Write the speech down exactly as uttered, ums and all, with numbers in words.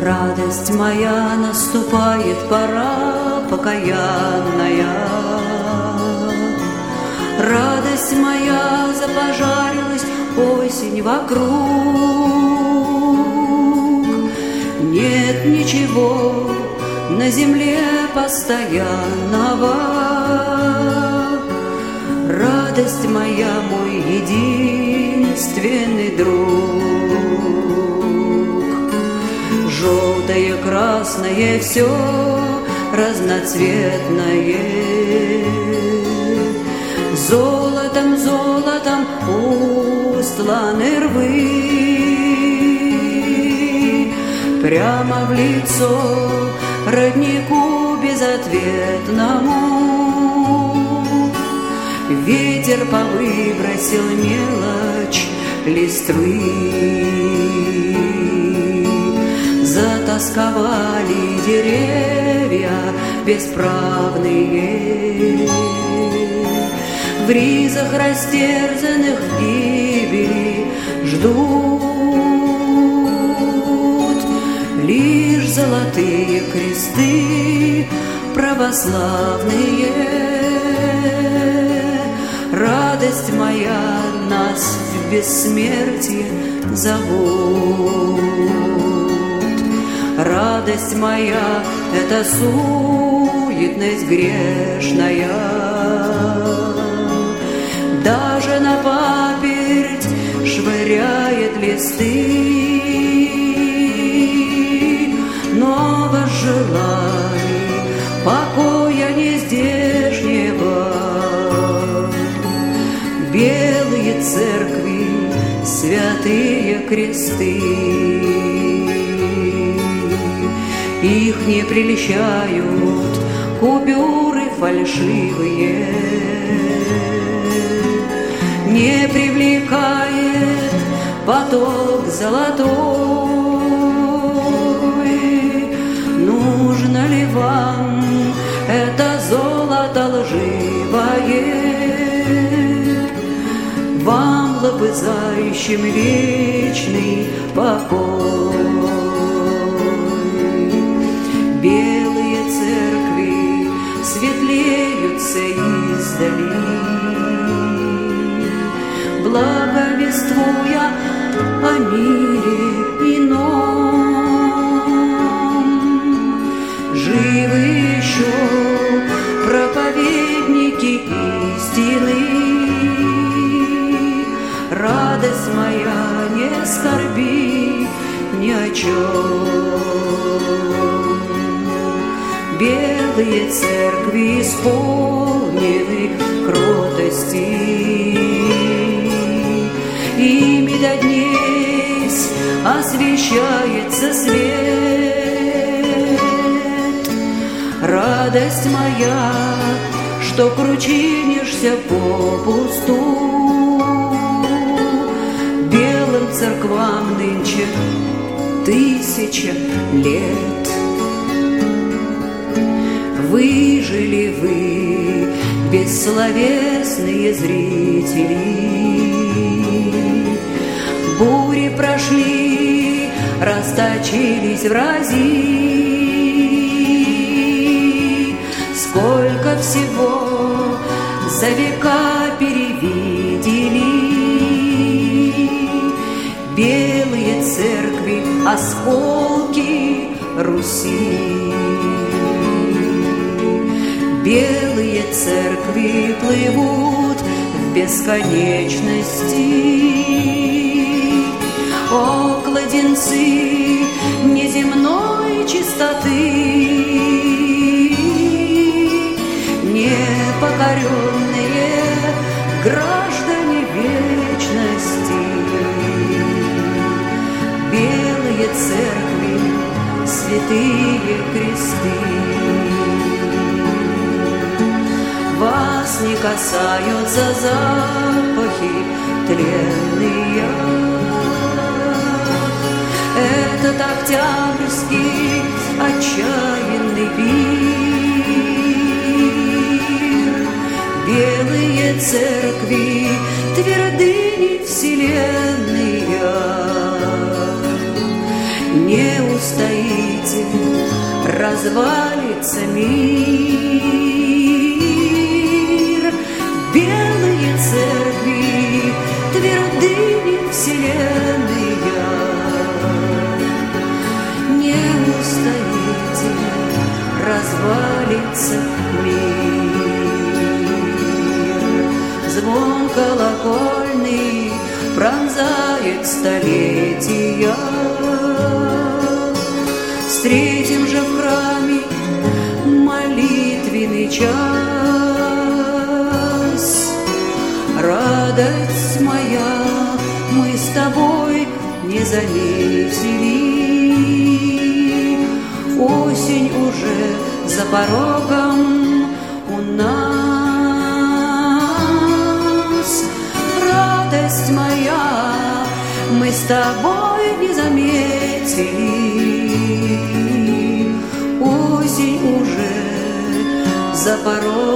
Радость моя, наступает пора покаянная. Радость моя, запожарилась осень вокруг. Нет ничего на земле постоянного. Радость моя, мой единственный друг. Желтое, красное, все разноцветное. Золотом, золотом устланы рвы. Прямо в лицо роднику безответному ветер повыбросил мелочь листвы. Затасковали деревья бесправные, в ризах растерзанных гибели ждут лишь золотые кресты православные. Радость моя, нас в бессмертие зовут. Радость моя, это суетность грешная. Даже на паперть швыряет листы, но возжелай покоя нездешнего. Белые церкви, святые кресты, их не прельщают купюры фальшивые. Не привлекает поток золотой. Нужно ли вам это золото лживое? Вам, лобызающим вечный покой. Белые церкви светлеются издали, благовествуя о мире ином. Живы еще проповедники истины. Радость моя, не скорби ни о чем. Белые церкви исполнены кротости, ими до дней освещается свет. Радость моя, что кручинишься попусту, белым церквам нынче тысяча лет. Выжили вы, бессловесные зрители. Бури прошли, расточились врази. Сколько всего за века перевидели. Белые церкви, осколки Руси. Белые церкви плывут в бесконечности. О, кладенцы неземной чистоты, непокоренные граждане вечности. Белые церкви, святые кресты, вас не касаются запахи тленные. Этот октябрьский отчаянный пир. Белые церкви, твердыни вселенные, не устоите, развалится мир. Белые церкви, твердыни вселенная, не устоите, развалится мир. Звон колокольный пронзает столетия. Встретим же в храме молитвенный час. Радость моя, мы с тобой не заметили. Осень уже за порогом у нас. Радость моя, мы с тобой не заметили. Осень уже за порогом.